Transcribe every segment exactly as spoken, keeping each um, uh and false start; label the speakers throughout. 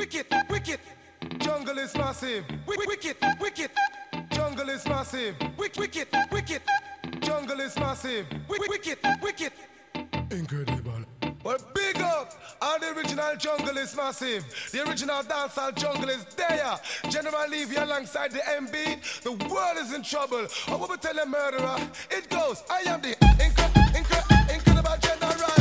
Speaker 1: wicked, wicked. Jungle is massive. Wicked, wicked, wicked. Jungle is massive. Wicked, wicked, wicked. Jungle is massive. Wicked, wicked, wicked. Incredible. Well, big up! All the original Jungle is massive. The original dancehall Jungle is there. General Levy alongside the M B. The world is in trouble. I will tell a murderer. It goes. I am the incre- incre- incredible general.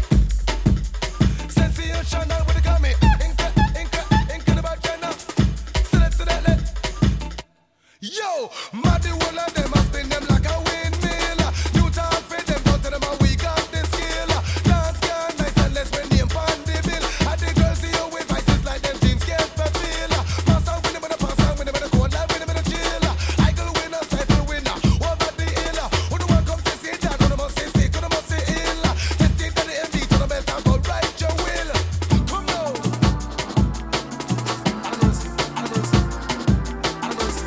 Speaker 1: Sensational with the gummy. Incre- incre- incredible general. Select to that let. Yo, mad the whole of them. I spin them like a windmill. You talk for them, go to them and we got the skill. Dance can nice and let's win the pan the bill. And the girls see you with vices like them dreams can't fulfill. Pass on with them and pass on with them and cold life with them and chill. I go winner, cycle winner, over the hill. Who the one come to see that? Who the must say sick, who the must say ill. Testing to the M D to the belt and go right your will. Come now. I know see, I know see, I know see.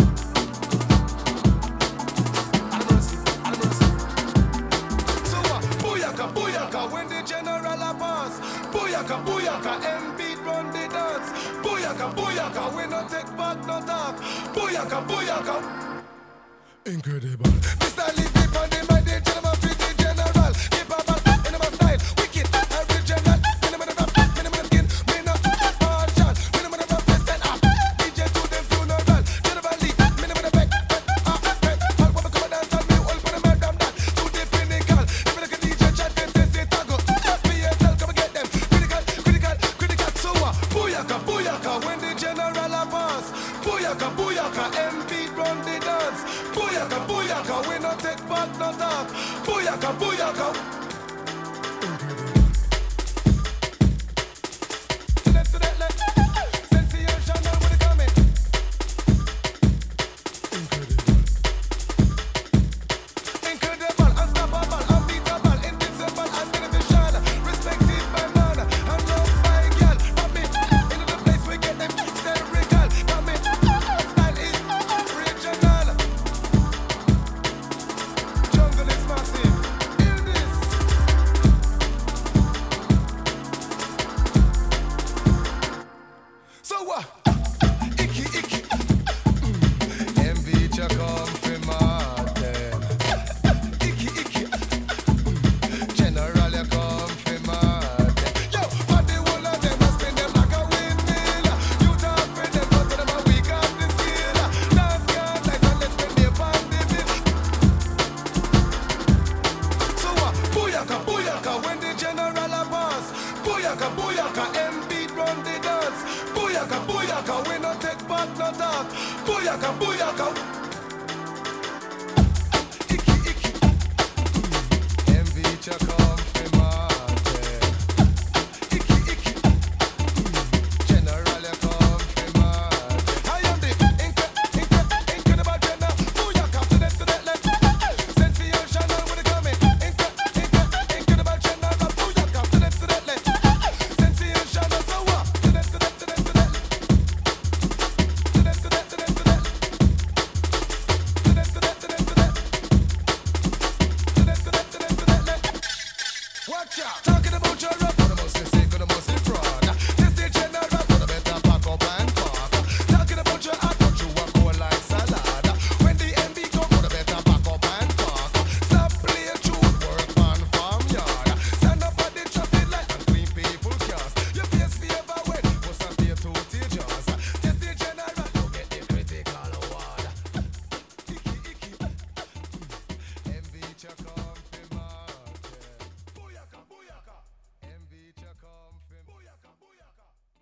Speaker 1: Booyaka, booyaka, when the general a pass. Booyaka, booyaka, M beat run the dance. Booyaka, booyaka, we no take back no talk. Booyaka, booyaka. Incredible. Mister Levy on the mic, the gentleman fit the general. Keep up on in my style, wicked, original. Minimum of rap, minimum of skin, minimum of partial, minimum of represent. Ah, D J to them funeral. General Lee, minimum of back, ah, back. All women come and dance on me, all for the madam that. To the pinnacle. If you look at D J chat, them say say tago. Just be a tell, come and get them. Critical, critical, critical. So what? Booyaka, booyaka, when the general a pass. Booyaka, booyaka, M beat run the dance. Booyaka, booyaka, we no take back no talk. Booyaka, booyaka. Select to that left. Sensational with the comment. Incredible, unstoppable, unbeatable, invincible, unbeneficial. Respected by man and loved by girl. From it into the place we get them hysterical. From it, style is original. Jungle is massive. Hear this. So what? Icky, icky. M B cha come from Martin. Icky, icky. General ya come from Martin. Yo, but the whole of them a spin them like a windmill. You talk for them, but to them a we got the skill. Dance can nice and let's spend the pan the bill. So what? Booyaka, booyaka, when the general a pass. Booyaka, booyaka, M beat run the dance. Booyaka, booyaka, we no take back no talk. Booyaka, booyaka.